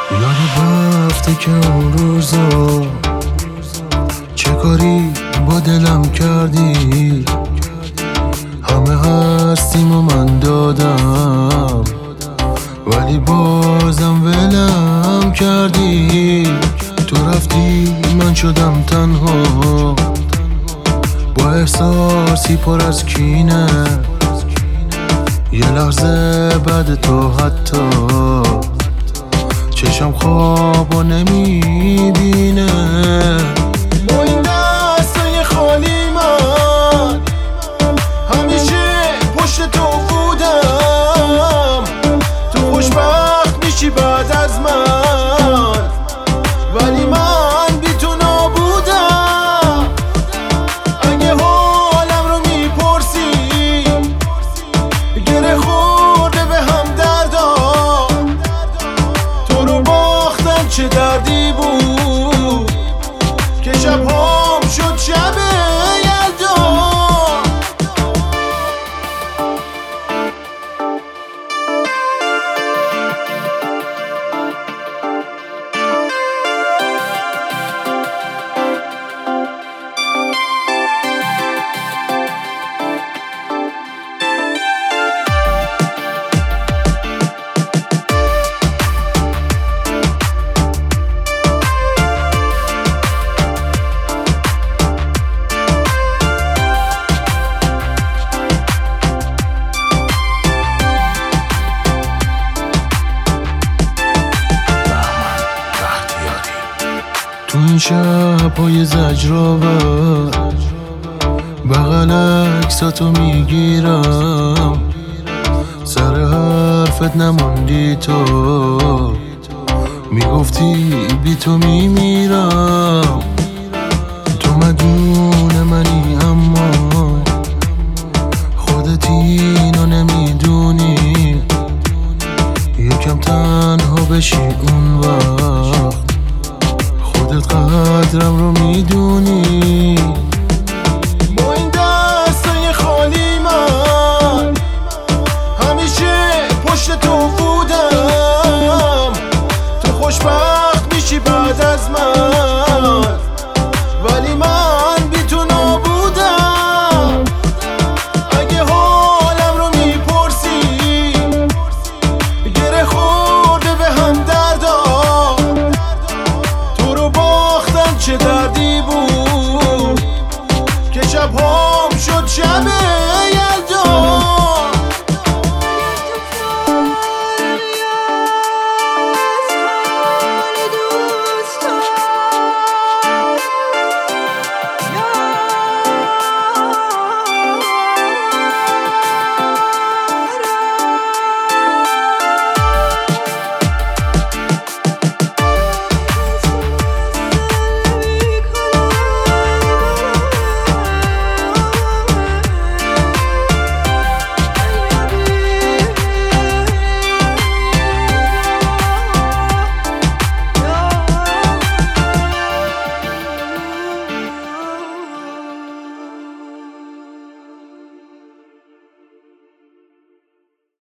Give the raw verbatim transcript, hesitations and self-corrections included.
یاد رفته که اون روزا چه کاری با دلم کردی. همه هستیم و من دادم ولی بازم ولم کردی. تو رفتی من شدم تنها با احساسی پر از کینه. یه لحظه بعد تو حتی چشم خوابو نمیبینه. با این دستای خالی من همیشه پشت تو بودم. تو خوشبخت میشی بعد از من ولی من بی تو نابودم. اگه حالم رو میپرسی گره خورده به هم دردا. تو رو باختم چه دردی بود که شبهام شد شب یلدا. تو این شب‌های زجرآور بغل عکساتو میگیرم. سر حرفت نموندی تو میگفتی بی تو میمیرم. تو مدیون منی اما خودت اینو نمیدونی. یکم تنها بشی